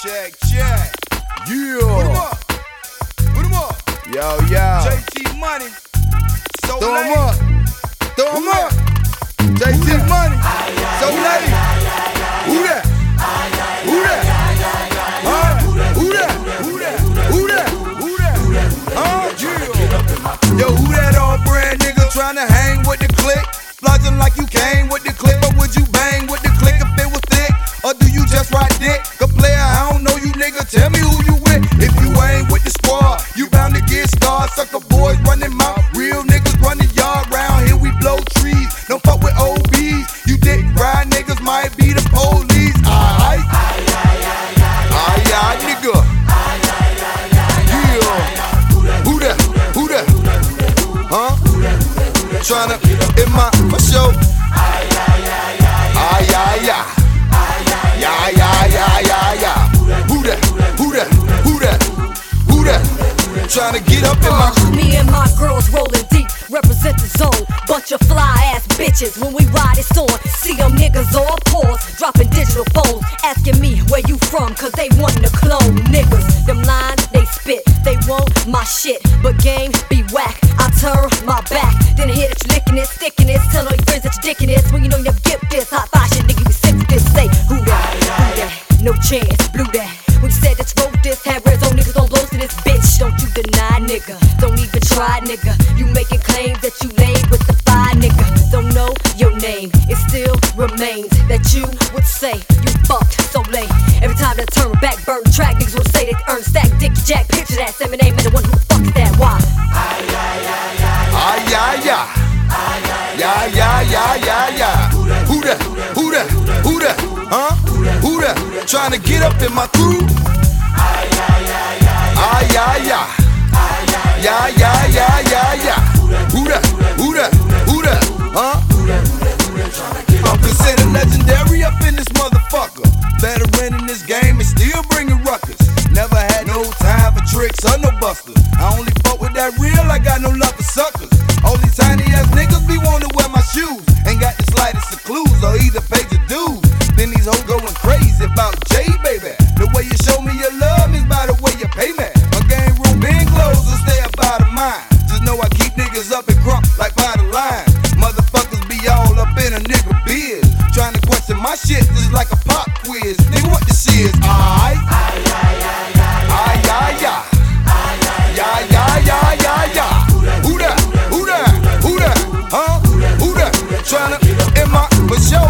Check. Yeah. Put 'em up. Put 'em up. Yo. JT Money. So Throw 'em late. up. Throw 'em up. JT Money. So late. Who that? Who that? Huh? Who that? Who that? Who that? Who that? Huh? Yeah. Yo, who that all brand nigga tryna hang with the clique? Flogging like you came with the clique, but would you bang with the clique if it was thick? Or do you just ride dick? Good player, I don't know you nigga, tell me who you with. If you ain't with the squad, you bound to get scarred. Sucker boys running mouth, real niggas running yard round. Here we blow trees, don't fuck with OBs. You dick ride niggas might be the police. Aight, nigga. Yeah. Who that? Who that? Huh? Tryna in my show. Yeah. Who that? Who that? Who that? Who that? Tryna get up in my. Me and my girls rolling deep, represent the zone. Bunch of fly ass bitches when we ride it's on. See them niggas all pause, dropping digital phones, asking me where you from, cause they wantin' to clone niggas. Them lines they spit, they want my shit, but game be whack. I turn my back, then hear that you licking it, sticking it. Tell all your friends that you dicking it. When you know you never get this hot fire shit, nigga, we sick with this. Say who that? Who that? No chance, blew that. When you said that you wrote this, had red on niggas on blows to this bitch. Don't you deny, nigga. Don't even try, nigga. You making claims that you laid with the fire, nigga. Don't know your name. It still remains that you would say you fucked so late. Every time that I turn back, burn the track, niggas would say they earn stack, dick, jack, picture that. Say my name and the one who the fuck is that? Why? Yeah. Who that? Who that? Who that? Huh? Who that? Tryna get up in my crew. Yeah. Who that? Who that? Who that? Huh? I'm considered legendary up in this motherfucker. Veteran in this game and still bringing ruckus. Never had no time for tricks or no busters. I only fuck with that real, I got no love for suckers. All these tiny ass niggas be wanting to wear my shoes. Ain't got the slightest of clues or either pay your dues. Then these hoes going crazy about J, baby. The way you show me your love is by the way you pay me. My game room been closed, so stay up out of mine. Just know I keep niggas up and crump like by the line. Motherfuckers be all up in a nigga biz, trying to question my shit just like a pop quiz. Nigga, what this is? Aight. Yeah. Who that? Who that? Who that? Huh? Who that? Tryna in my for show.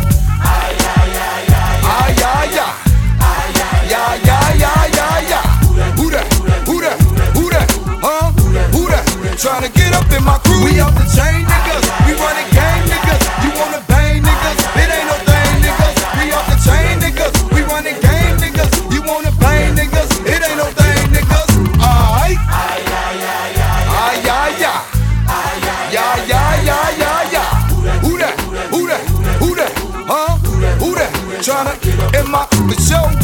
Yeah. Who that? Who that? Who that? Huh? Who that? Tryna get up in my crew. We off the chain, niggas. We running gang, niggas. You wanna bang, niggas? It ain't no thing, niggas. We off the chain, niggas. We running gang, niggas. You wanna bang, niggas? It ain't no thing, niggas. Aight. Yeah. Who that? Who that? Who that? Huh? Who that? Tryna in my show.